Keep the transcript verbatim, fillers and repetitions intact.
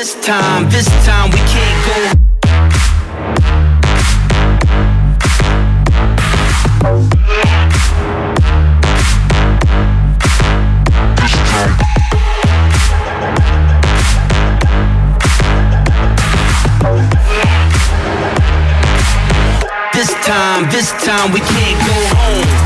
This time, this time we can't go. This time, this time we can't go home.